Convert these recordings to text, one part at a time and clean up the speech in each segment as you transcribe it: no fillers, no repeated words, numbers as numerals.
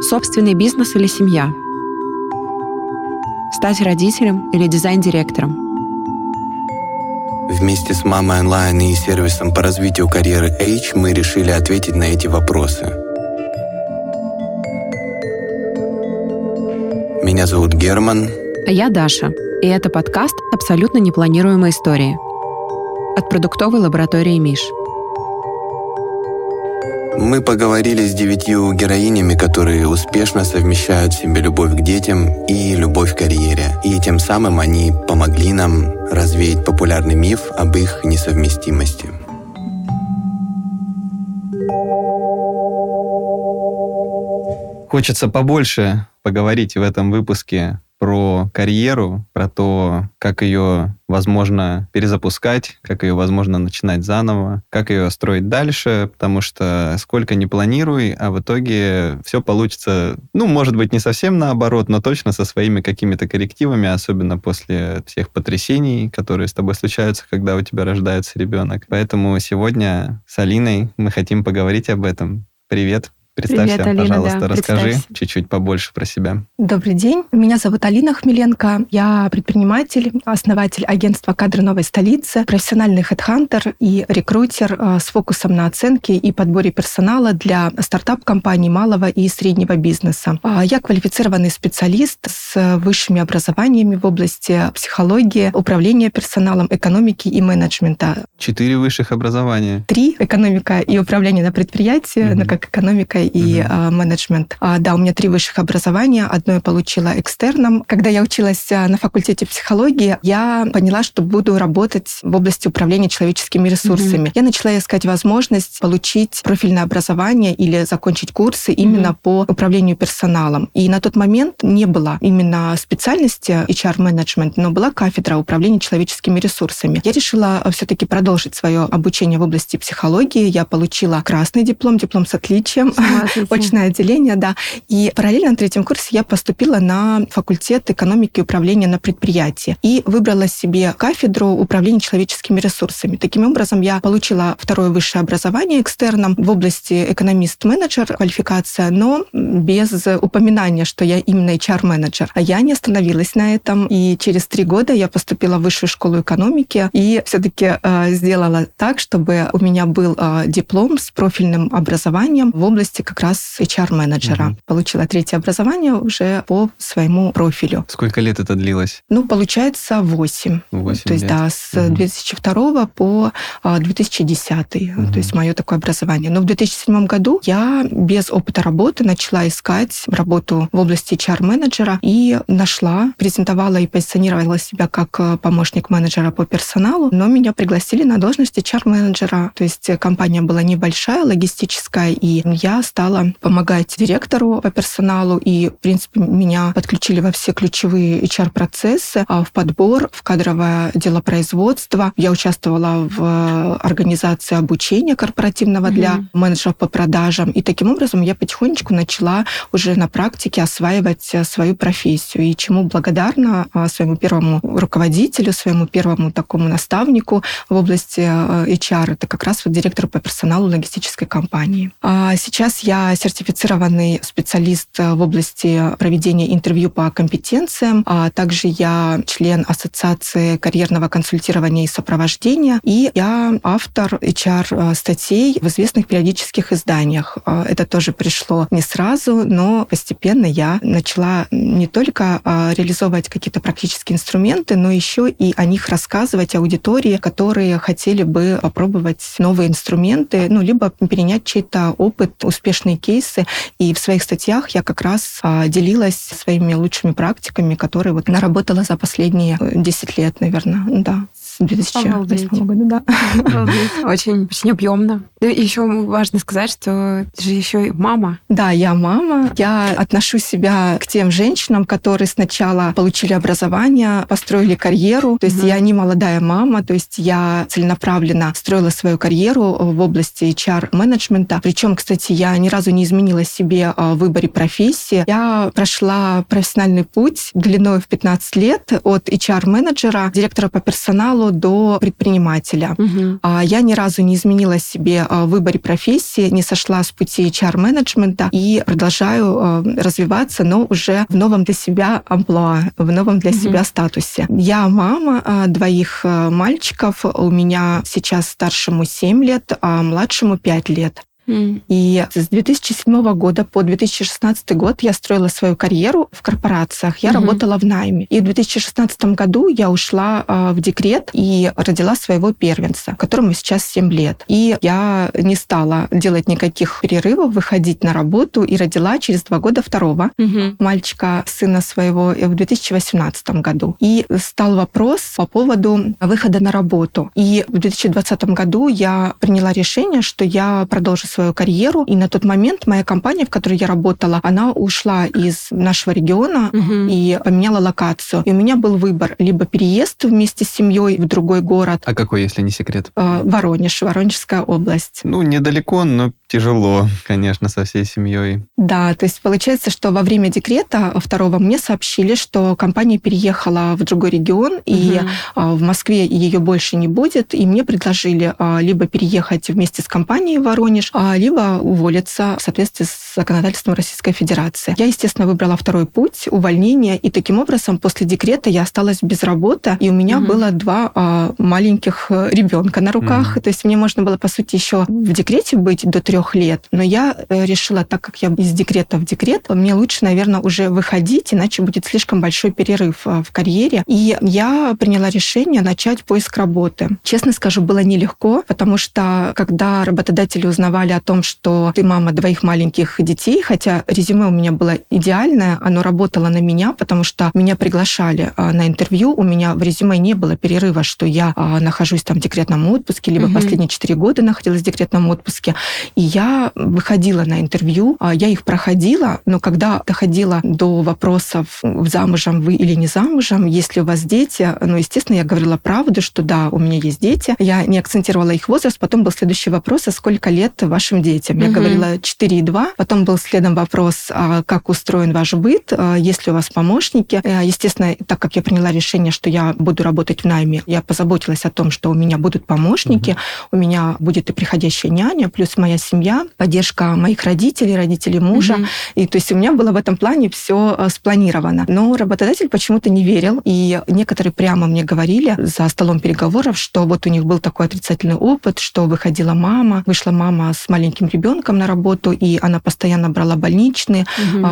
Собственный бизнес или семья? Стать родителем или дизайн-директором? Вместе с «Мамой онлайн» и сервисом по развитию карьеры H мы решили ответить на эти вопросы. Меня зовут Герман. А я Даша. И это подкаст «Абсолютно непланируемые истории» от продуктовой лаборатории МИШ. Мы поговорили с 9 героинями, которые успешно совмещают в себе любовь к детям и любовь к карьере. И тем самым они помогли нам развеять популярный миф об их несовместимости. Хочется побольше поговорить в этом выпуске про карьеру, про то, как ее возможно перезапускать, как ее возможно начинать заново, как ее строить дальше, потому что сколько ни планируй, а в итоге все получится, может быть, не совсем наоборот, но точно со своими какими-то коррективами, особенно после всех потрясений, которые с тобой случаются, когда у тебя рождается ребенок. Поэтому сегодня с Алиной мы хотим поговорить об этом. Привет! Представься, привет, Алина, пожалуйста, да, расскажи чуть-чуть побольше про себя. Добрый день. Меня зовут Алина Хмеленко. Я предприниматель, основатель агентства «Кадры новой столицы», профессиональный хедхантер и рекрутер с фокусом на оценке и подборе персонала для стартап-компаний малого и среднего бизнеса. Я квалифицированный специалист с высшими образованиями в области психологии, управления персоналом, экономики и менеджмента. 4 высших образования. 3. Экономика и управление на предприятии, как экономика и менеджмент. Да, у меня 3 высших образования. Одно я получила экстерном. Когда я училась на факультете психологии, я поняла, что буду работать в области управления человеческими ресурсами. Я начала искать возможность получить профильное образование или закончить курсы именно по управлению персоналом. И на тот момент не было именно специальности HR-менеджмент, но была кафедра управления человеческими ресурсами. Я решила все-таки продолжить свое обучение в области психологии. Я получила красный диплом с отличием. Очное отделение, да. И параллельно на 3-м курсе я поступила на факультет экономики и управления на предприятии и выбрала себе кафедру управления человеческими ресурсами. Таким образом, я получила 2-е высшее образование экстерном в области экономист-менеджер, квалификация, но без упоминания, что я именно HR-менеджер. А я не остановилась на этом, и через 3 года я поступила в высшую школу экономики и все-таки сделала так, чтобы у меня был диплом с профильным образованием в области как раз HR-менеджера. Получила 3-е образование уже по своему профилю. Сколько лет это длилось? Получается 8. 8 то есть, лет. да, с 2002 по 2010. То есть мое такое образование. Но в 2007 году я без опыта работы начала искать работу в области HR-менеджера и нашла, презентовала и позиционировала себя как помощник менеджера по персоналу, но меня пригласили на должность HR-менеджера. То есть компания была небольшая, логистическая, и я стала помогать директору по персоналу, и, в принципе, меня подключили во все ключевые HR-процессы, в подбор, в кадровое делопроизводство. Я участвовала в организации обучения корпоративного для менеджеров по продажам, и таким образом я потихонечку начала уже на практике осваивать свою профессию, и чему благодарна своему первому руководителю, своему первому такому наставнику в области HR, это как раз директор по персоналу логистической компании. Сейчас я сертифицированный специалист в области проведения интервью по компетенциям, а также я член Ассоциации карьерного консультирования и сопровождения, и я автор HR-статей в известных периодических изданиях. Это тоже пришло не сразу, но постепенно я начала не только реализовывать какие-то практические инструменты, но еще и о них рассказывать аудитории, которые хотели бы попробовать новые инструменты, либо перенять чей-то опыт, успешные кейсы. И в своих статьях я как раз делилась своими лучшими практиками, которые наработала за последние 10 лет, наверное, да. 2008 года, да. Очень объемно. И еще важно сказать, что ты же еще и мама. Да, я мама. Я отношу себя к тем женщинам, которые сначала получили образование, построили карьеру. То есть я не молодая мама, то есть я целенаправленно строила свою карьеру в области HR-менеджмента. Причем, кстати, я ни разу не изменила себе в выборе профессии. Я прошла профессиональный путь длиной в 15 лет от HR-менеджера, директора по персоналу дошло до предпринимателя. Я ни разу не изменила себе в выборе профессии, не сошла с пути HR-менеджмента и продолжаю развиваться, но уже в новом для себя амплуа, в новом для себя статусе. Я мама 2 мальчиков. У меня сейчас старшему 7 лет, а младшему 5 лет. И с 2007 года по 2016 год я строила свою карьеру в корпорациях. Я работала в найме. И в 2016 году я ушла в декрет и родила своего первенца, которому сейчас 7 лет. И я не стала делать никаких перерывов, выходить на работу, и родила через 2 года второго мальчика, сына своего, в 2018 году. И стал вопрос по поводу выхода на работу. И в 2020 году я приняла решение, что я продолжу свою карьеру. И на тот момент моя компания, в которой я работала, она ушла из нашего региона и поменяла локацию. И у меня был выбор: либо переезд вместе с семьей в другой город. А какой, если не секрет? Воронеж, Воронежская область. Недалеко, но тяжело, конечно, со всей семьей. Да, то есть получается, что во время декрета второго мне сообщили, что компания переехала в другой регион, и в Москве ее больше не будет, и мне предложили либо переехать вместе с компанией в Воронеж, либо уволиться в соответствии с законодательством Российской Федерации. Я, естественно, выбрала второй путь, увольнение, и таким образом после декрета я осталась без работы, и у меня было 2 маленьких ребенка на руках, то есть мне можно было, по сути, еще в декрете быть до 3 лет, но я решила, так как я из декрета в декрет, мне лучше, наверное, уже выходить, иначе будет слишком большой перерыв в карьере. И я приняла решение начать поиск работы. Честно скажу, было нелегко, потому что когда работодатели узнавали о том, что ты мама 2 маленьких детей, хотя резюме у меня было идеальное, оно работало на меня, потому что меня приглашали на интервью, у меня в резюме не было перерыва, что я нахожусь там в декретном отпуске, либо последние 4 года находилась в декретном отпуске, и я выходила на интервью, я их проходила, но когда доходила до вопросов, замужем вы или не замужем, есть ли у вас дети, естественно, я говорила правду, что да, у меня есть дети. Я не акцентировала их возраст. Потом был следующий вопрос: а сколько лет вашим детям? Я говорила 4 и 2. Потом был следом вопрос: как устроен ваш быт, есть ли у вас помощники. Естественно, так как я приняла решение, что я буду работать в найме, я позаботилась о том, что у меня будут помощники, у меня будет и приходящая няня, плюс моя семья, поддержка моих родителей мужа. И то есть у меня было в этом плане все спланировано. Но работодатель почему-то не верил, и некоторые прямо мне говорили за столом переговоров, что вот у них был такой отрицательный опыт, что вышла мама с маленьким ребенком на работу, и она постоянно брала больничные,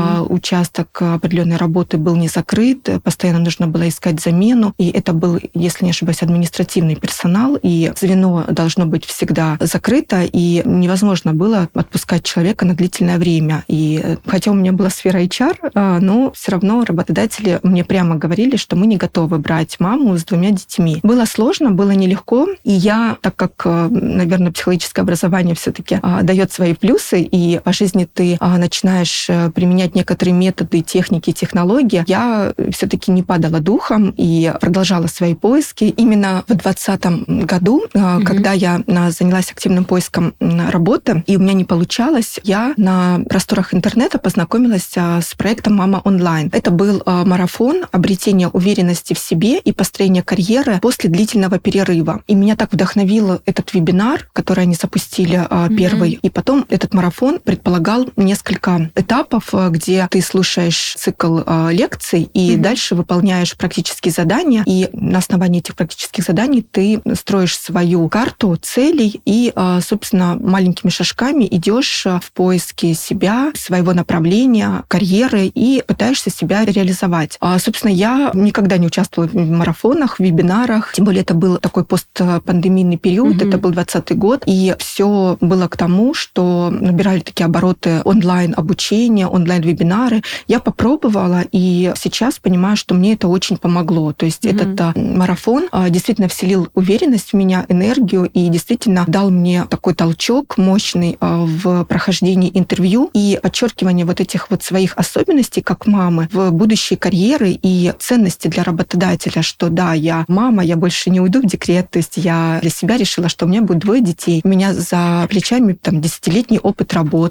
участок определенной работы был не закрыт, постоянно нужно было искать замену, и это был, если не ошибаюсь, административный персонал, и звено должно быть всегда закрыто, и невозможно было отпускать человека на длительное время. И хотя у меня была сфера HR, но все равно работодатели мне прямо говорили, что мы не готовы брать маму с 2 детьми. Было сложно, было нелегко, и я, так как, наверное, психологическое образование все-таки дает свои плюсы, и по жизни ты начинаешь применять некоторые методы, техники, технологии, я все-таки не падала духом и продолжала свои поиски. Именно в 2020 году, когда я занялась активным поиском работы, и у меня не получалось, я на просторах интернета познакомилась с проектом «Мама онлайн». Это был марафон обретения уверенности в себе и построения карьеры после длительного перерыва. И меня так вдохновил этот вебинар, который они запустили первый. И потом этот марафон предполагал несколько этапов, где ты слушаешь цикл лекций и дальше выполняешь практические задания. И на основании этих практических заданий ты строишь свою карту целей и, собственно, маленькими шажками идешь в поиске себя, своего направления, карьеры и пытаешься себя реализовать. Собственно, я никогда не участвовала в марафонах, в вебинарах, тем более это был такой постпандемийный период, это был 2020 год, и все было к тому, что набирали такие обороты онлайн-обучения, онлайн-вебинары. Я попробовала, и сейчас понимаю, что мне это очень помогло. То есть этот марафон действительно вселил уверенность в меня, энергию, и действительно дал мне такой толчок мощный в прохождении интервью и подчеркивание вот этих вот своих особенностей как мамы в будущей карьеры и ценности для работодателя, что да, я мама, я больше не уйду в декрет, то есть я для себя решила, что у меня будет 2 детей, у меня за плечами 10-летний опыт работы.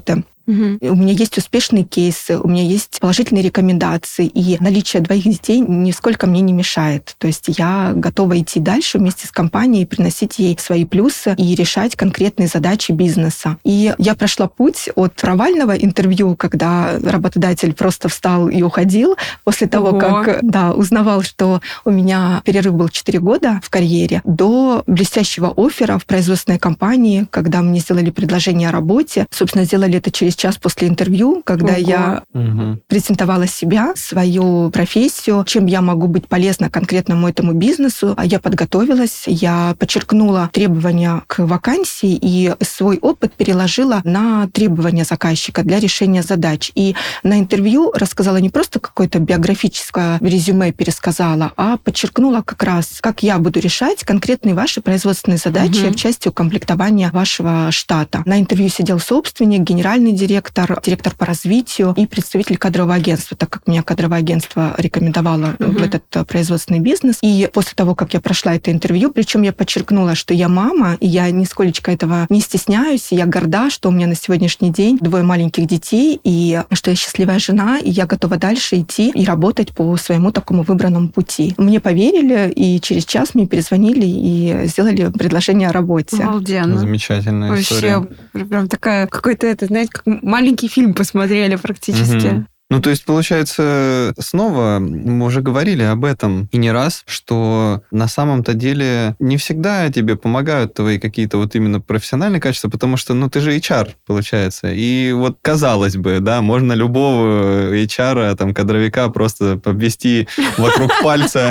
У меня есть успешные кейсы, у меня есть положительные рекомендации, и наличие 2 детей нисколько мне не мешает. То есть я готова идти дальше вместе с компанией, приносить ей свои плюсы и решать конкретные задачи бизнеса. И я прошла путь от провального интервью, когда работодатель просто встал и уходил, после того, как узнавал, что у меня перерыв был 4 года в карьере, до блестящего оффера в производственной компании, когда мне сделали предложение о работе. Собственно, сделали это через час после интервью, когда я презентовала себя, свою профессию, чем я могу быть полезна конкретному этому бизнесу. Я подготовилась, я подчеркнула требования к вакансии и свой опыт переложила на требования заказчика для решения задач. И на интервью рассказала не просто какое-то биографическое резюме пересказала, а подчеркнула как раз, как я буду решать конкретные ваши производственные задачи в части укомплектования вашего штата. На интервью сидел собственник, генеральный директор, директор по развитию и представитель кадрового агентства, так как меня кадровое агентство рекомендовало в этот производственный бизнес. И после того, как я прошла это интервью, причем я подчеркнула, что я мама, и я нисколечко этого не стесняюсь, и я горда, что у меня на сегодняшний день 2 маленьких детей, и что я счастливая жена, и я готова дальше идти и работать по своему такому выбранному пути. Мне поверили, и через час мне перезвонили и сделали предложение о работе. Обалденно. Замечательная история. Вообще, прям такая, какой-то, знаете, как маленький фильм посмотрели практически. Ну, то есть, получается, снова мы уже говорили об этом и не раз, что на самом-то деле не всегда тебе помогают твои какие-то вот именно профессиональные качества, потому что, ты же HR, получается. И вот, казалось бы, да, можно любого HR, там, кадровика просто обвести вокруг пальца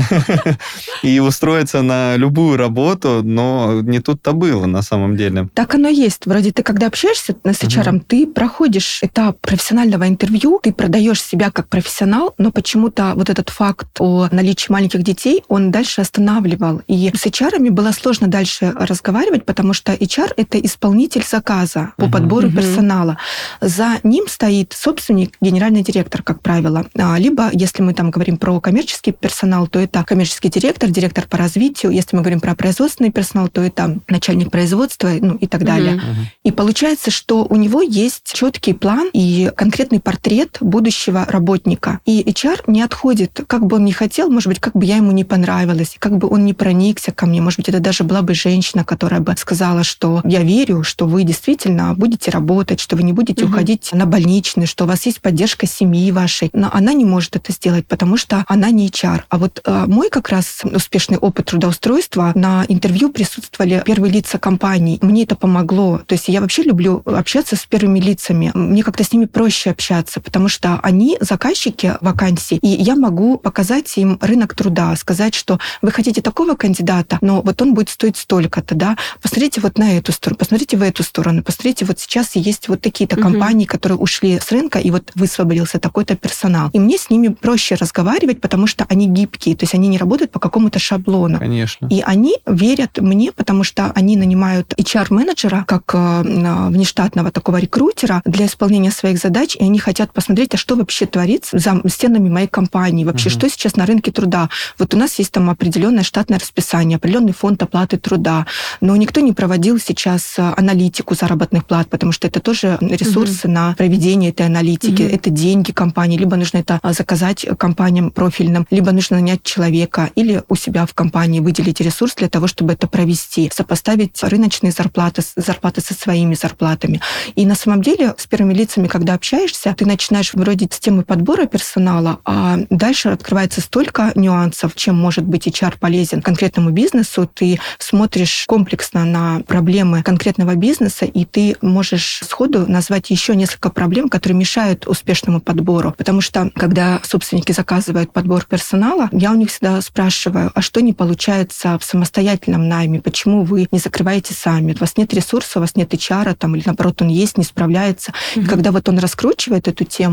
и устроиться на любую работу, но не тут-то было на самом деле. Так оно есть. Вроде ты, когда общаешься с HR, ты проходишь этап профессионального интервью, ты продаешь себя как профессионал, но почему-то вот этот факт о наличии маленьких детей, он дальше останавливал. И с HR-ами было сложно дальше разговаривать, потому что HR — это исполнитель заказа по подбору персонала. За ним стоит собственник, генеральный директор, как правило. Либо, если мы там говорим про коммерческий персонал, то это коммерческий директор, директор по развитию. Если мы говорим про производственный персонал, то это начальник производства, и так далее. И получается, что у него есть четкий план и конкретный портрет будущего работника. И HR не отходит, как бы он ни хотел, может быть, как бы я ему не понравилась, как бы он не проникся ко мне. Может быть, это даже была бы женщина, которая бы сказала, что я верю, что вы действительно будете работать, что вы не будете уходить на больничный, что у вас есть поддержка семьи вашей. Но она не может это сделать, потому что она не HR. А вот мой как раз успешный опыт трудоустройства, на интервью присутствовали первые лица компании. Мне это помогло. То есть я вообще люблю общаться с первыми лицами. Мне как-то с ними проще общаться, потому что они заказчики вакансий, и я могу показать им рынок труда, сказать, что вы хотите такого кандидата, но вот он будет стоить столько-то, да, посмотрите вот на эту сторону, посмотрите в эту сторону, посмотрите, вот сейчас есть вот такие-то компании, которые ушли с рынка, и вот высвободился такой-то персонал. И мне с ними проще разговаривать, потому что они гибкие, то есть они не работают по какому-то шаблону. Конечно. И они верят мне, потому что они нанимают HR-менеджера как внештатного такого рекрутера для исполнения своих задач, и они хотят посмотреть, а что вообще творится за стенами моей компании, вообще, что сейчас на рынке труда. Вот у нас есть там определенное штатное расписание, определенный фонд оплаты труда, но никто не проводил сейчас аналитику заработных плат, потому что это тоже ресурсы на проведение этой аналитики, это деньги компании, либо нужно это заказать компаниям профильным, либо нужно нанять человека или у себя в компании выделить ресурс для того, чтобы это провести, сопоставить рыночные зарплаты со своими зарплатами. И на самом деле с первыми лицами, когда общаешься, ты начинаешь вроде с темы подбора персонала, а дальше открывается столько нюансов, чем может быть HR полезен конкретному бизнесу. Ты смотришь комплексно на проблемы конкретного бизнеса, и ты можешь сходу назвать еще несколько проблем, которые мешают успешному подбору. Потому что, когда собственники заказывают подбор персонала, я у них всегда спрашиваю, а что не получается в самостоятельном найме? Почему вы не закрываете сами? У вас нет ресурса, у вас нет HR, или наоборот, он есть, не справляется. И когда вот он раскручивает эту тему, и ты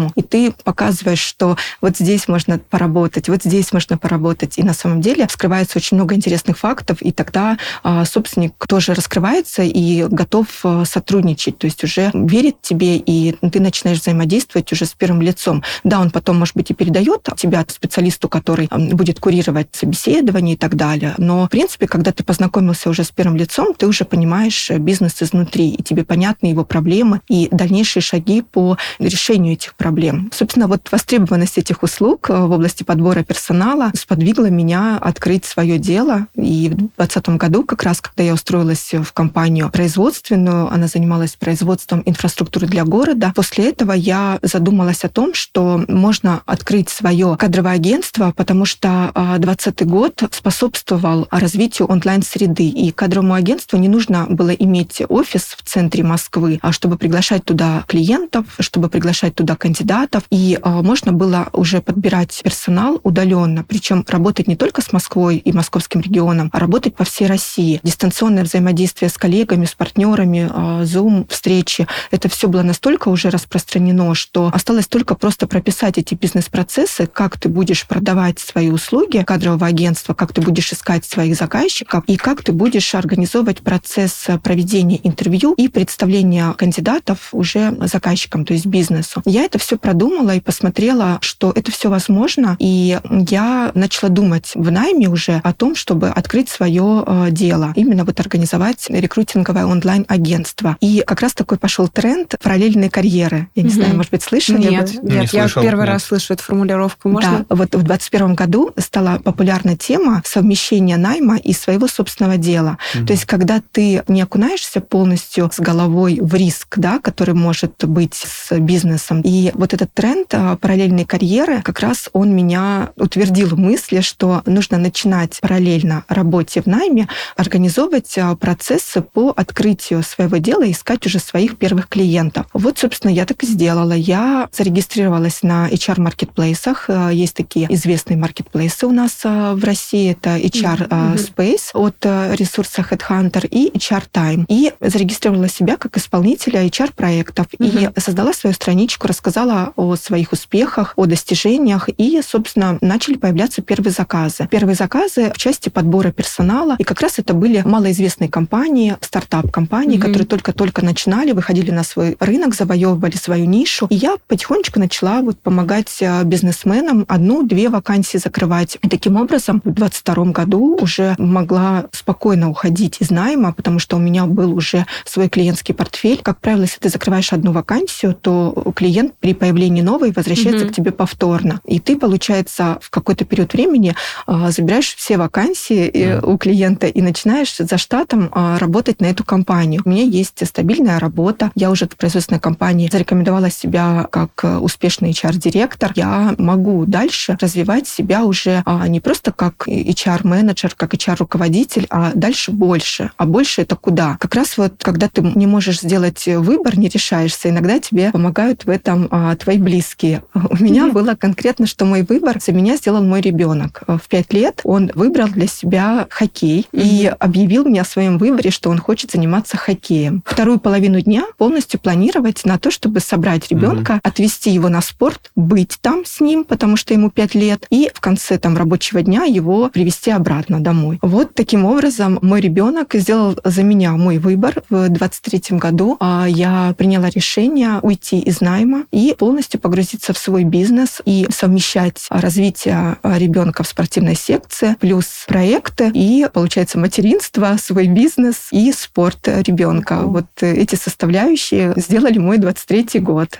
ты показываешь, что вот здесь можно поработать, вот здесь можно поработать. И на самом деле скрывается очень много интересных фактов, и тогда собственник тоже раскрывается и готов сотрудничать, то есть уже верит тебе, и ты начинаешь взаимодействовать уже с первым лицом. Да, он потом, может быть, и передает тебя специалисту, который будет курировать собеседование и так далее, но, в принципе, когда ты познакомился уже с первым лицом, ты уже понимаешь бизнес изнутри, и тебе понятны его проблемы и дальнейшие шаги по решению этих проблем. Собственно, вот востребованность этих услуг в области подбора персонала сподвигла меня открыть свое дело. И в 2020 году, как раз когда я устроилась в компанию производственную, она занималась производством инфраструктуры для города, после этого я задумалась о том, что можно открыть свое кадровое агентство, потому что 2020 год способствовал развитию онлайн-среды, и кадровому агентству не нужно было иметь офис в центре Москвы, чтобы приглашать туда клиентов, чтобы приглашать туда кандидатов, и можно было уже подбирать персонал удаленно, причем работать не только с Москвой и московским регионом, а работать по всей России. Дистанционное взаимодействие с коллегами, с партнерами, Zoom, встречи, это все было настолько уже распространено, что осталось только просто прописать эти бизнес-процессы, как ты будешь продавать свои услуги кадрового агентства, как ты будешь искать своих заказчиков и как ты будешь организовывать процесс проведения интервью и представления кандидатов уже заказчикам, то есть бизнесу. Я это все продумала и посмотрела, что это все возможно, и я начала думать в найме уже о том, чтобы открыть свое дело, именно вот организовать рекрутинговое онлайн-агентство. И как раз такой пошел тренд параллельной карьеры. Я не знаю, может быть, слышали? Нет, я первый раз слышу эту формулировку. Можно? Да, вот в 2021 году стала популярна тема совмещения найма и своего собственного дела. То есть, когда ты не окунаешься полностью с головой в риск, да, который может быть с бизнесом. И вот этот тренд параллельной карьеры, как раз он меня утвердил в мысли, что нужно начинать параллельно работе в найме, организовывать процессы по открытию своего дела и искать уже своих первых клиентов. Вот, собственно, я так и сделала. Я зарегистрировалась на HR-маркетплейсах. Есть такие известные маркетплейсы у нас в России. Это HR Space от ресурса Headhunter и HR Time. И зарегистрировала себя как исполнителя HR-проектов. И создала свою страничку, рассказала о своих успехах, о достижениях. И, собственно, начали появляться первые заказы. Первые заказы в части подбора персонала. И как раз это были малоизвестные компании, стартап-компании, которые только-только начинали, выходили на свой рынок, завоевывали свою нишу. И я потихонечку начала вот помогать бизнесменам 1-2 вакансии закрывать. И таким образом в 2022 году уже могла спокойно уходить из найма, потому что у меня был уже свой клиентский портфель. Как правило, если ты закрываешь одну вакансию, то клиент при появлении новой возвращается к тебе повторно. И ты, получается, в какой-то период времени забираешь все вакансии у клиента и начинаешь за штатом работать на эту компанию. У меня есть стабильная работа. Я уже в производственной компании зарекомендовала себя как успешный HR-директор. Я могу дальше развивать себя уже не просто как HR-менеджер, как HR-руководитель, а дальше больше. А больше это куда? Как раз вот, когда ты не можешь сделать выбор, не решаешься, иногда тебе помогают в этом твои близкие. У меня было конкретно, что мой выбор за меня сделал мой ребенок. В 5 лет он выбрал для себя хоккей и объявил мне о своем выборе, что он хочет заниматься хоккеем. Вторую половину дня полностью планировать на то, чтобы собрать ребенка, отвезти его на спорт, быть там с ним, потому что ему 5 лет, и в конце рабочего дня его привезти обратно домой. Вот таким образом мой ребенок сделал за меня мой выбор. В 2023 году я приняла решение уйти из найма и полностью погрузиться в свой бизнес и совмещать развитие ребенка в спортивной секции, плюс проекты и, получается, материнство, свой бизнес и спорт ребенка. Вот эти составляющие сделали мой 23-й год.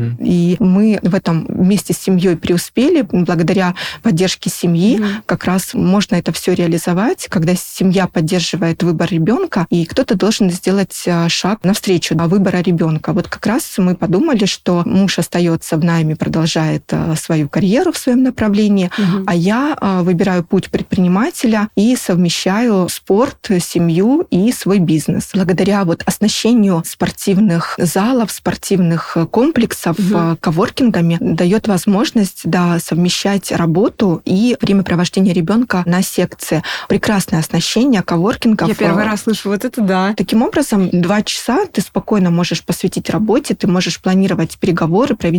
И мы в этом вместе с семьей преуспели. Благодаря поддержке семьи как раз можно это все реализовать, когда семья поддерживает выбор ребенка, и кто-то должен сделать шаг навстречу выбора ребенка. Вот как раз мы подумали, что муж остается в найме, продолжает свою карьеру в своем направлении, а я выбираю путь предпринимателя и совмещаю спорт, семью и свой бизнес. Благодаря вот оснащению спортивных залов, спортивных комплексов коворкингами дает возможность совмещать работу и времяпровождение ребенка на секции. Прекрасное оснащение коворкингов. Я первый раз слышу, вот это да. Таким образом, 2 часа ты спокойно можешь посвятить работе, ты можешь планировать переговоры, проведение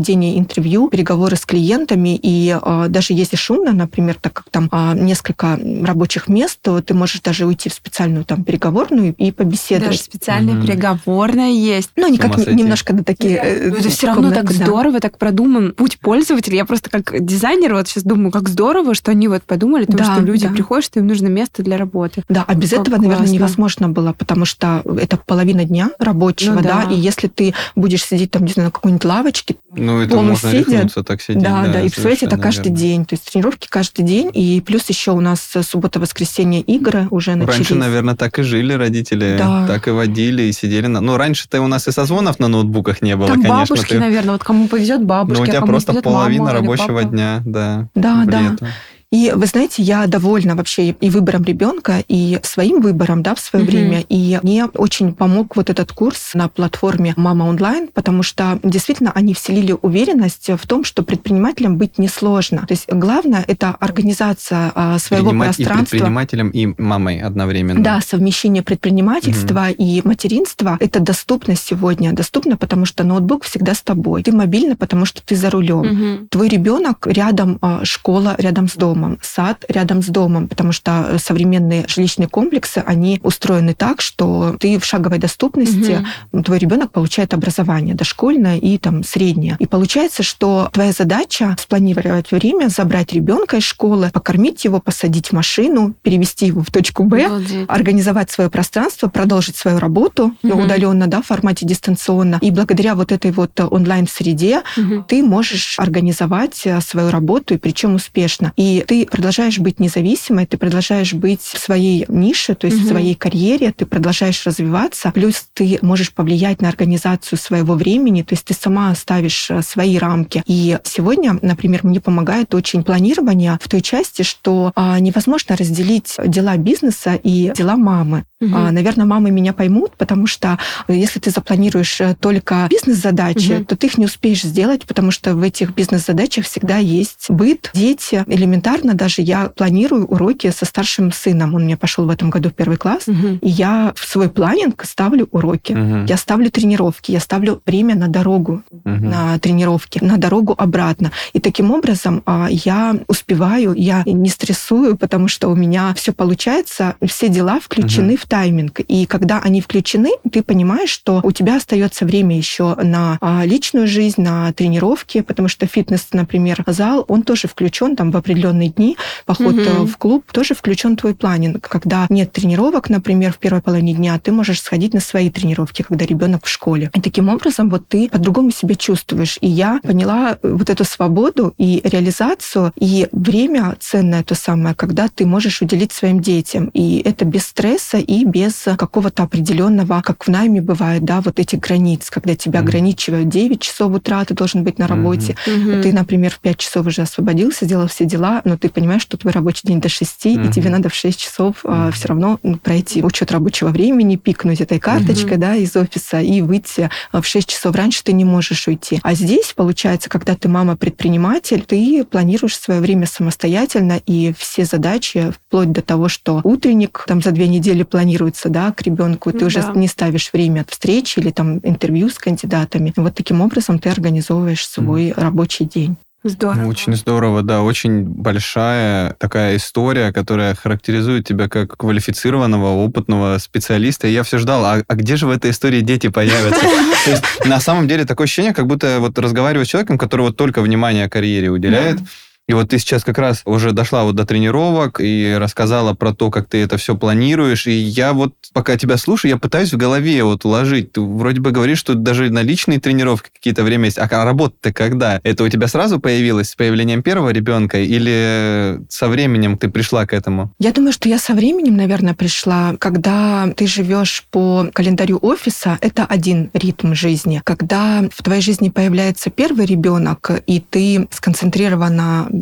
проведение интервью, переговоры с клиентами, и даже если шумно, например, так как там несколько рабочих мест, то ты можешь даже уйти в специальную там переговорную и побеседовать. Даже специальная переговорная есть. Ну, они как немножко такие... Это все равно так здорово, так продуман путь пользователя. Я просто как дизайнер вот сейчас думаю, как здорово, что они вот подумали, потому что люди приходят, что им нужно место для работы. Да, а без этого, наверное, невозможно было, потому что это половина дня рабочего, да, и если ты будешь сидеть там, не знаю, на какой-нибудь лавочке, это можно рехнуться так сидеть. Да, и представляете, это каждый день, то есть тренировки каждый день, и плюс еще у нас суббота-воскресенье игры уже начались. Раньше, наверное, так и жили родители, так и водили, и сидели раньше-то у нас и созвонов на ноутбуках не было, там конечно. Бабушки, наверное, вот кому повезет бабушки, у тебя кому просто половина мама, рабочего дня, да. Да. И вы знаете, я довольна вообще и выбором ребенка, и своим выбором, да, в свое время. И мне очень помог вот этот курс на платформе «Мама онлайн», потому что действительно они вселили уверенность в том, что предпринимателям быть несложно. То есть главное — это организация своего пространства. И предпринимателем, и мамой одновременно. Да, совмещение предпринимательства и материнства — это доступно сегодня. Доступно, потому что ноутбук всегда с тобой. Ты мобильна, потому что ты за рулем. Твой ребенок рядом, школа рядом с домом. Сад рядом с домом, потому что современные жилищные комплексы, они устроены так, что ты в шаговой доступности, твой ребенок получает образование дошкольное и там среднее. И получается, что твоя задача спланировать время, забрать ребенка из школы, покормить его, посадить в машину, перевести его в точку Б, организовать свое пространство, продолжить свою работу удаленно, да, в формате дистанционно. И благодаря вот этой вот онлайн-среде ты можешь организовать свою работу, и причем успешно. И ты продолжаешь быть независимой, ты продолжаешь быть в своей нише, то есть в своей карьере, ты продолжаешь развиваться, плюс ты можешь повлиять на организацию своего времени, то есть ты сама ставишь свои рамки. И сегодня, например, мне помогает очень планирование в той части, что невозможно разделить дела бизнеса и дела мамы. Наверное, мамы меня поймут, потому что если ты запланируешь только бизнес-задачи, то ты их не успеешь сделать, потому что в этих бизнес-задачах всегда есть быт, дети. Элементарно даже я планирую уроки со старшим сыном. Он у меня пошел в этом году в 1 класс, и я в свой планинг ставлю уроки. Я ставлю тренировки, я ставлю время на дорогу, на тренировки, на дорогу обратно. И таким образом я успеваю, я не стрессую, потому что у меня все получается, все дела включены в тайминг. И когда они включены, ты понимаешь, что у тебя остается время еще на личную жизнь, на тренировки, потому что фитнес, например, зал, он тоже включен там в определенные дни, поход в клуб тоже включен в твой планинг. Когда нет тренировок, например, в первой половине дня, ты можешь сходить на свои тренировки, когда ребенок в школе. И таким образом вот ты по-другому себя чувствуешь. И я поняла вот эту свободу и реализацию, и время ценное то самое, когда ты можешь уделить своим детям. И это без стресса и без какого-то определенного, как в найме бывает, да, вот этих границ, когда тебя ограничивают 9 часов утра, ты должен быть на работе. Ты, например, в 5 часов уже освободился, сделал все дела, но ты понимаешь, что твой рабочий день до 6, и тебе надо в 6 часов все равно пройти учет рабочего времени, пикнуть этой карточкой, да, из офиса и выйти в 6 часов. Раньше ты не можешь уйти. А здесь, получается, когда ты мама-предприниматель, ты планируешь свое время самостоятельно, и все задачи, вплоть до того, что утренник там за 2 недели планируется, да, к ребенку, ты уже не ставишь время от встречи или там интервью с кандидатами. Вот таким образом ты организовываешь свой рабочий день. Здорово. Очень здорово, да. Очень большая такая история, которая характеризует тебя как квалифицированного, опытного специалиста. И я все ждал, а где же в этой истории дети появятся? То есть, на самом деле такое ощущение, как будто вот разговариваю с человеком, который вот только внимание карьере уделяет. И вот ты сейчас как раз уже дошла вот до тренировок и рассказала про то, как ты это все планируешь. И я вот, пока тебя слушаю, я пытаюсь в голове вот уложить. Ты вроде бы говоришь, что даже на личные тренировки какие-то время есть. А работа-то когда? Это у тебя сразу появилось с появлением первого ребенка или со временем ты пришла к этому? Я думаю, что я со временем, наверное, пришла. Когда ты живешь по календарю офиса, это один ритм жизни. Когда в твоей жизни появляется первый ребенок, и ты сконцентрирована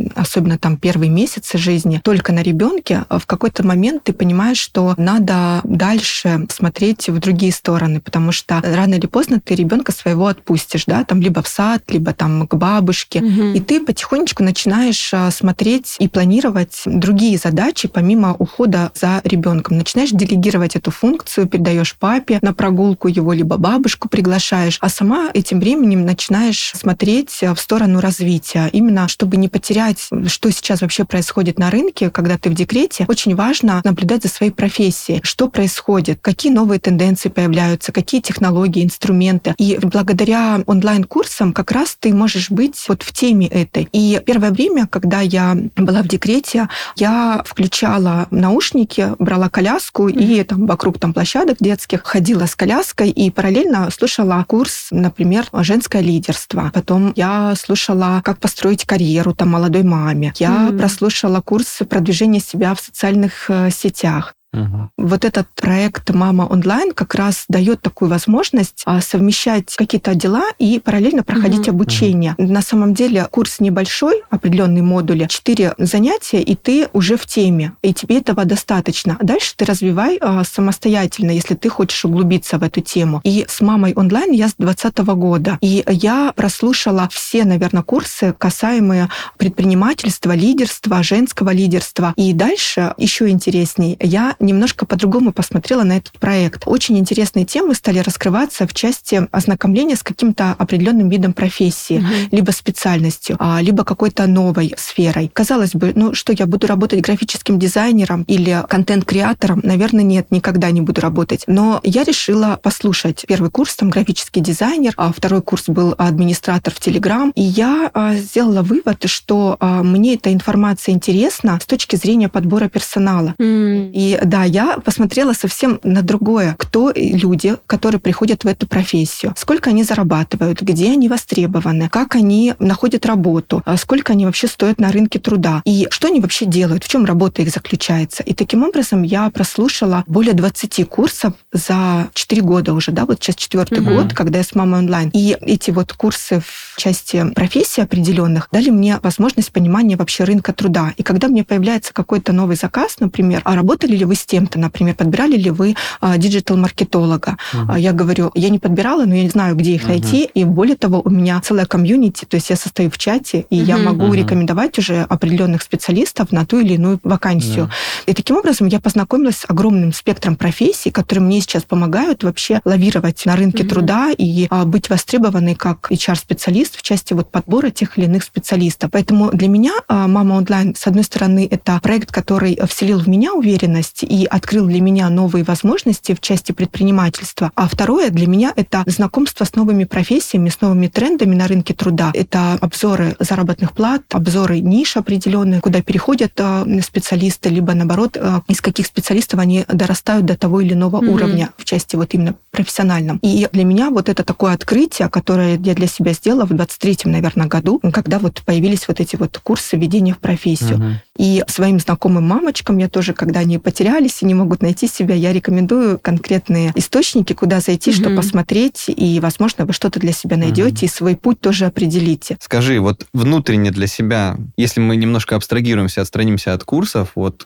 особенно там первые месяцы жизни, только на ребенке, в какой-то момент ты понимаешь, что надо дальше смотреть в другие стороны, потому что рано или поздно ты ребенка своего отпустишь, да, там либо в сад, либо там к бабушке, и ты потихонечку начинаешь смотреть и планировать другие задачи помимо ухода за ребенком. Начинаешь делегировать эту функцию, передаешь папе на прогулку его, либо бабушку приглашаешь, а сама этим временем начинаешь смотреть в сторону развития. Именно чтобы не потерять, что сейчас вообще происходит на рынке, когда ты в декрете, очень важно наблюдать за своей профессией, что происходит, какие новые тенденции появляются, какие технологии, инструменты. И благодаря онлайн-курсам как раз ты можешь быть вот в теме этой. И первое время, когда я была в декрете, я включала наушники, брала коляску и там вокруг там площадок детских ходила с коляской и параллельно слушала курс, например, «Женское лидерство». Потом я слушала «Как построить карьеру там молодой маме». Я прослушала курс продвижения себя в социальных сетях. Вот этот проект «Мама онлайн» как раз дает такую возможность совмещать какие-то дела и параллельно проходить обучение. На самом деле курс небольшой, определенные модули, 4 занятия, и ты уже в теме, и тебе этого достаточно. Дальше ты развивай самостоятельно, если ты хочешь углубиться в эту тему. И с «Мамой онлайн» я с 2020 года. И я прослушала все, наверное, курсы, касаемые предпринимательства, лидерства, женского лидерства. И дальше, еще интересней, я немножко по-другому посмотрела на этот проект. Очень интересные темы стали раскрываться в части ознакомления с каким-то определенным видом профессии, либо специальностью, либо какой-то новой сферой. Казалось бы, ну что, я буду работать графическим дизайнером или контент-креатором? Наверное, нет, никогда не буду работать. Но я решила послушать. Первый курс там графический дизайнер, а второй курс был администратор в Telegram. И я сделала вывод, что мне эта информация интересна с точки зрения подбора персонала. И да, я посмотрела совсем на другое. Кто люди, которые приходят в эту профессию? Сколько они зарабатывают? Где они востребованы? Как они находят работу? Сколько они вообще стоят на рынке труда? И что они вообще делают? В чем работа их заключается? И таким образом я прослушала более 20 курсов за 4 года уже, да, вот сейчас 4-й год, когда я с «Мамой онлайн». И эти вот курсы в части профессий определенных дали мне возможность понимания вообще рынка труда. И когда мне появляется какой-то новый заказ, например, а работали ли вы с тем-то, например, подбирали ли вы диджитал-маркетолога? Я говорю, я не подбирала, но я не знаю, где их найти, и более того, у меня целая комьюнити, то есть я состою в чате, и я могу рекомендовать уже определенных специалистов на ту или иную вакансию. И таким образом я познакомилась с огромным спектром профессий, которые мне сейчас помогают вообще лавировать на рынке труда и быть востребованной как HR-специалист в части вот подбора тех или иных специалистов. Поэтому для меня «Мама онлайн», с одной стороны, это проект, который вселил в меня уверенность и открыл для меня новые возможности в части предпринимательства. А второе для меня — это знакомство с новыми профессиями, с новыми трендами на рынке труда. Это обзоры заработных плат, обзоры ниш определенных, куда переходят специалисты, либо наоборот, из каких специалистов они дорастают до того или иного уровня в части вот именно профессиональном. И для меня вот это такое открытие, которое я для себя сделала в 23-м, наверное, году, когда вот появились вот эти вот курсы введения в профессию. И своим знакомым мамочкам я тоже, когда они потерялись и не могут найти себя, я рекомендую конкретные источники, куда зайти, что посмотреть, и, возможно, вы что-то для себя найдете и свой путь тоже определите. Скажи, вот внутренне для себя, если мы немножко абстрагируемся, отстранимся от курсов, вот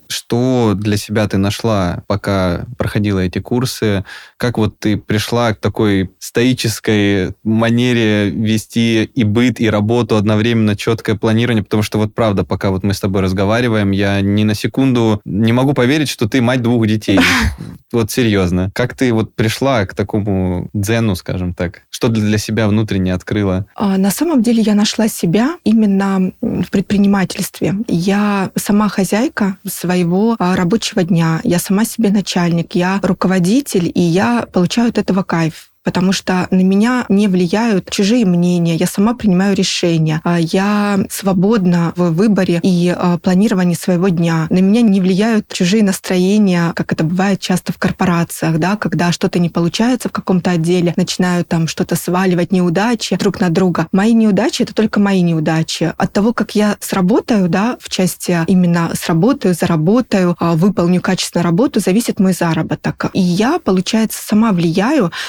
что для себя ты нашла, пока проходила эти курсы? Как вот ты пришла к такой стоической манере вести и быт, и работу одновременно, четкое планирование? Потому что вот правда, пока вот мы с тобой разговариваем, я ни на секунду не могу поверить, что ты мать 2 детей. Вот серьезно. Как ты вот пришла к такому дзену, скажем так? Что для себя внутренне открыла? На самом деле я нашла себя именно в предпринимательстве. Я сама хозяйка своего рабочего дня, я сама себе начальник, я руководитель, и я получаю от этого кайф. Потому что на меня не влияют чужие мнения, я сама принимаю решения, я свободна в выборе и планировании своего дня. На меня не влияют чужие настроения, как это бывает часто в корпорациях, да, когда что-то не получается в каком-то отделе, начинают там что-то сваливать, неудачи друг на друга. Мои неудачи — это только мои неудачи. От того, как я сработаю, да, в части именно сработаю, заработаю, выполню качественно работу, зависит мой заработок. И я, получается, сама влияю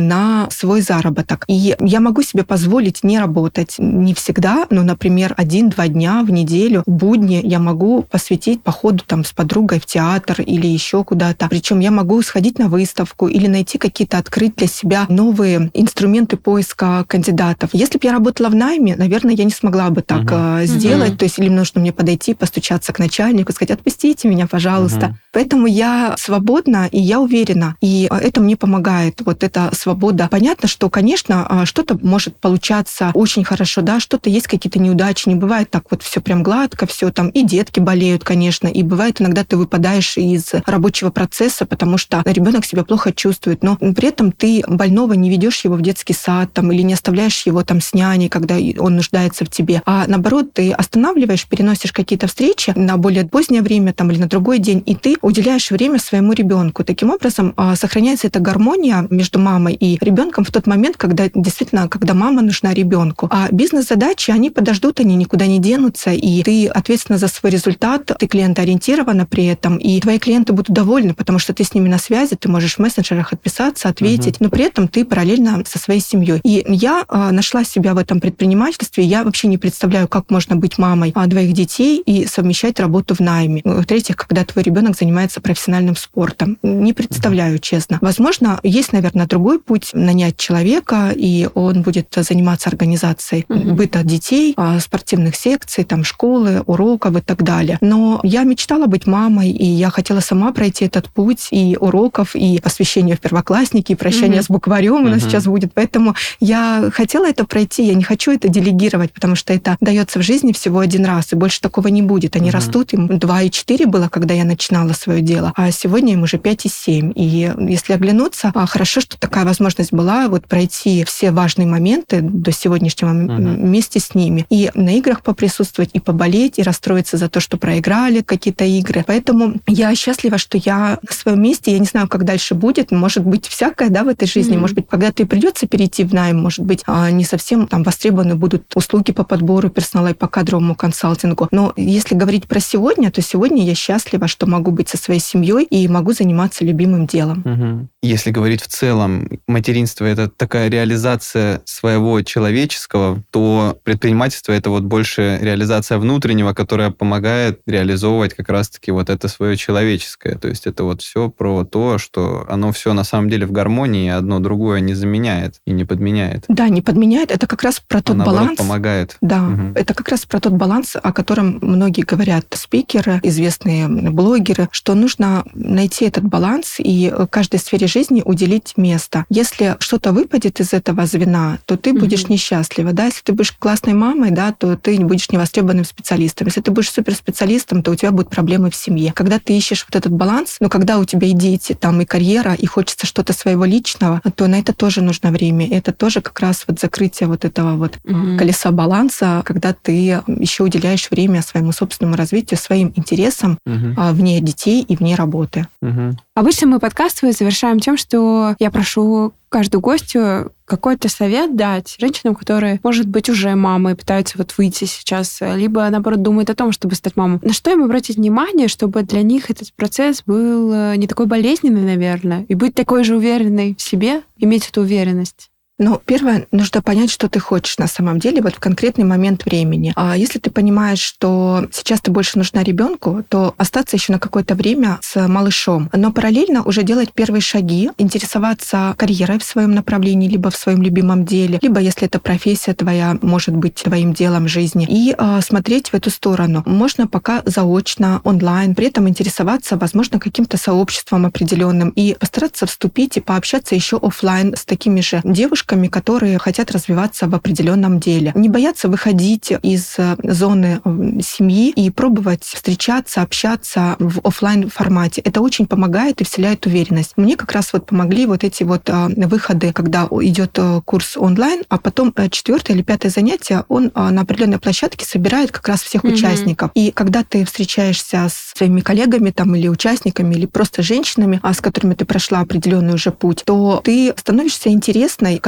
на свой заработок. И я могу себе позволить не работать не всегда, но, например, 1-2 дня в неделю, в будни я могу посвятить походу там с подругой в театр или еще куда-то. Причем я могу сходить на выставку или найти какие-то, открыть для себя новые инструменты поиска кандидатов. Если бы я работала в найме, наверное, я не смогла бы так сделать. То есть или нужно мне подойти, постучаться к начальнику, сказать: отпустите меня, пожалуйста. Поэтому я свободна, и я уверена. И это мне помогает, вот эта свобода. Понятно, что, конечно, что-то может получаться очень хорошо, да, что-то есть какие-то неудачи, не бывает так вот все прям гладко, все там, и детки болеют, конечно, и бывает иногда ты выпадаешь из рабочего процесса, потому что ребенок себя плохо чувствует, но при этом ты больного не ведешь его в детский сад там, или не оставляешь его там с няней, когда он нуждается в тебе, а наоборот, ты останавливаешь, переносишь какие-то встречи на более позднее время там, или на другой день, и ты уделяешь время своему ребенку. Таким образом, сохраняется эта гармония между мамой и ребенком в тот момент, когда действительно, когда мама нужна ребенку. А бизнес-задачи, они подождут, они никуда не денутся, и ты ответственна за свой результат, ты клиентоориентирована при этом, и твои клиенты будут довольны, потому что ты с ними на связи, ты можешь в мессенджерах отписаться, ответить, но при этом ты параллельно со своей семьей. И я нашла себя в этом предпринимательстве. Я вообще не представляю, как можно быть мамой 2 детей и совмещать работу в найме. В-третьих, когда твой ребенок занимается профессиональным спортом. Не представляю, честно. Возможно, есть, наверное, другой путь: нанять человека, и он будет заниматься организацией быта детей, спортивных секций, там, школы, уроков и так далее. Но я мечтала быть мамой, и я хотела сама пройти этот путь и уроков, и посвящения в первоклассники, и прощания с букварем у нас сейчас будет. Поэтому я хотела это пройти, я не хочу это делегировать, потому что это дается в жизни всего 1 раз, и больше такого не будет. Они растут, им 2 и 4 было, когда я начинала свое дело, а сегодня им уже 5 и 7. И если оглянуться, хорошо, что такая возможность была, вот пройти все важные моменты до сегодняшнего вместе с ними. И на играх поприсутствовать, и поболеть, и расстроиться за то, что проиграли какие-то игры. Поэтому я счастлива, что я на своем месте. Я не знаю, как дальше будет. Может быть, всякое, да, в этой жизни. Может быть, когда-то и придется перейти в найм, может быть, не совсем там востребованы будут услуги по подбору персонала и по кадровому консалтингу. Но если говорить про сегодня, то сегодня я счастлива, что могу быть со своей семьей и могу заниматься любимым делом. Если говорить в целом, материнство — это такая реализация своего человеческого, то предпринимательство — это вот больше реализация внутреннего, которая помогает реализовывать как раз-таки вот это свое человеческое. То есть это вот все про то, что оно все на самом деле в гармонии, одно другое не заменяет и не подменяет. Да, не подменяет. Это как раз про тот баланс. Помогает. Да, это как раз про тот баланс, о котором многие говорят спикеры, известные блогеры, что нужно найти этот баланс и каждой сфере жизни уделить место. Если что-то выпадет из этого звена, то ты будешь несчастлива. Да? Если ты будешь классной мамой, да, то ты будешь невостребованным специалистом. Если ты будешь суперспециалистом, то у тебя будут проблемы в семье. Когда ты ищешь вот этот баланс, но когда у тебя и дети, там, и карьера, и хочется что-то своего личного, то на это тоже нужно время. Это тоже как раз вот закрытие вот этого вот колеса баланса, когда ты еще уделяешь время своему собственному развитию, своим интересам вне детей и вне работы. Обычно мы подкаст свой завершаем тем, что я прошу каждую гостью какой-то совет дать женщинам, которые, может быть, уже мамы, пытаются вот выйти сейчас, либо, наоборот, думают о том, чтобы стать мамой. На что им обратить внимание, чтобы для них этот процесс был не такой болезненный, наверное, и быть такой же уверенной в себе, иметь эту уверенность? Ну, первое, нужно понять, что ты хочешь на самом деле вот в конкретный момент времени. А если ты понимаешь, что сейчас ты больше нужна ребенку, то остаться еще на какое-то время с малышом, но параллельно уже делать первые шаги, интересоваться карьерой в своем направлении, либо в своем любимом деле, либо, если это профессия твоя, может быть твоим делом в жизни, и смотреть в эту сторону. Можно пока заочно, онлайн, при этом интересоваться, возможно, каким-то сообществом определенным и постараться вступить и пообщаться еще офлайн с такими же девушками, которые хотят развиваться в определенном деле. Не бояться выходить из зоны семьи и пробовать встречаться, общаться в офлайн формате. Это очень помогает и вселяет уверенность. Мне как раз вот помогли вот эти вот выходы, когда идет курс онлайн, а потом 4-е или 5-е занятие, он на определенной площадке собирает как раз всех участников. И когда ты встречаешься с своими коллегами там, или участниками, или просто женщинами, с которыми ты прошла определенный уже путь, то ты становишься интересной, казалось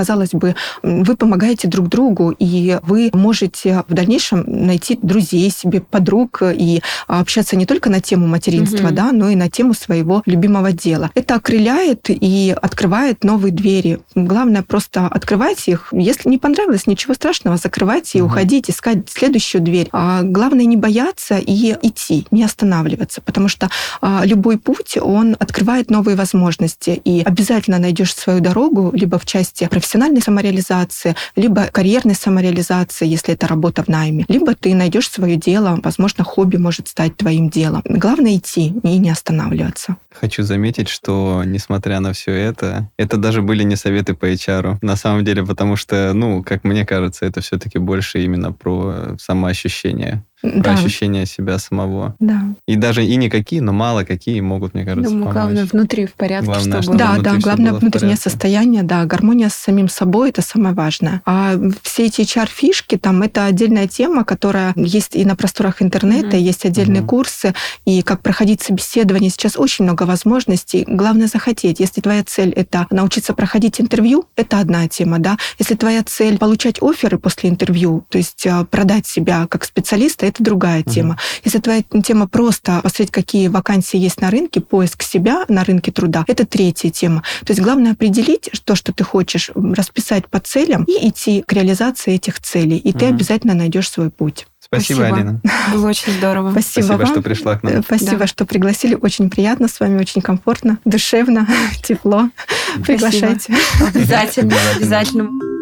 казалось бы, вы помогаете друг другу, и вы можете в дальнейшем найти друзей себе, подруг, и общаться не только на тему материнства, да, но и на тему своего любимого дела. Это окрыляет и открывает новые двери. Главное просто открывать их. Если не понравилось, ничего страшного, закрывайте и уходить, искать следующую дверь. А главное не бояться и идти, не останавливаться, потому что любой путь, он открывает новые возможности, и обязательно найдешь свою дорогу либо в части профессиональной самореализации, либо карьерной самореализации, если это работа в найме, либо ты найдешь свое дело, возможно, хобби может стать твоим делом. Главное идти и не останавливаться. Хочу заметить, что, несмотря на все это даже были не советы по HR. На самом деле, потому что, как мне кажется, это все-таки больше именно про самоощущение. Про ощущение себя самого. Да. И даже и никакие, но мало какие могут, мне кажется, помочь. Главное, внутри в порядке, главное, чтобы... Главное, внутреннее состояние, гармония с самим собой — это самое важное. А все эти HR-фишки, это отдельная тема, которая есть и на просторах интернета, есть отдельные курсы, и как проходить собеседование. Сейчас очень много возможностей. Главное захотеть. Если твоя цель — это научиться проходить интервью, это одна тема, да. Если твоя цель — получать офферы после интервью, то есть продать себя как специалиста, это другая тема. Если твоя тема просто посмотреть, какие вакансии есть на рынке, поиск себя на рынке труда, это третья тема. То есть главное определить то, что ты хочешь, расписать по целям и идти к реализации этих целей. И ты обязательно найдешь свой путь. Спасибо, Алина. Было очень здорово. Спасибо вам, что пришла к нам. Спасибо, что пригласили. Очень приятно с вами, очень комфортно, душевно, тепло. Приглашайте. Обязательно.